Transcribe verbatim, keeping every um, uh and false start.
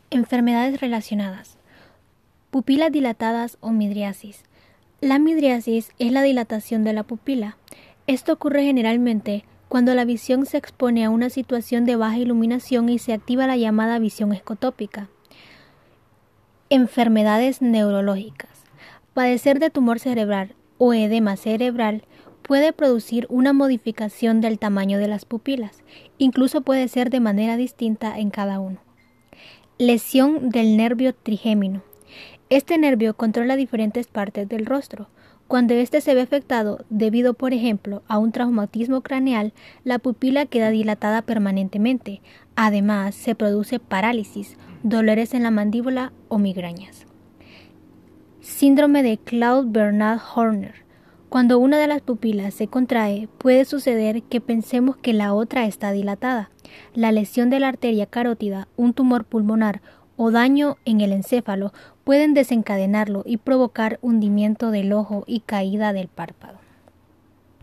Enfermedades relacionadas. Pupilas dilatadas o midriasis. La midriasis es la dilatación de la pupila. Esto ocurre generalmente cuando la visión se expone a una situación de baja iluminación y se activa la llamada visión escotópica. Enfermedades neurológicas. Padecer de tumor cerebral o edema cerebral puede producir una modificación del tamaño de las pupilas, incluso puede ser de manera distinta en cada uno. Lesión del nervio trigémino. Este nervio controla diferentes partes del rostro. Cuando éste se ve afectado debido, por ejemplo, a un traumatismo craneal, la pupila queda dilatada permanentemente. Además, se produce parálisis, dolores en la mandíbula o migrañas. Síndrome de Claude-Bernard Horner. Cuando una de las pupilas se contrae, puede suceder que pensemos que la otra está dilatada. La lesión de la arteria carótida, un tumor pulmonar o daño en el encéfalo pueden desencadenarlo y provocar hundimiento del ojo y caída del párpado.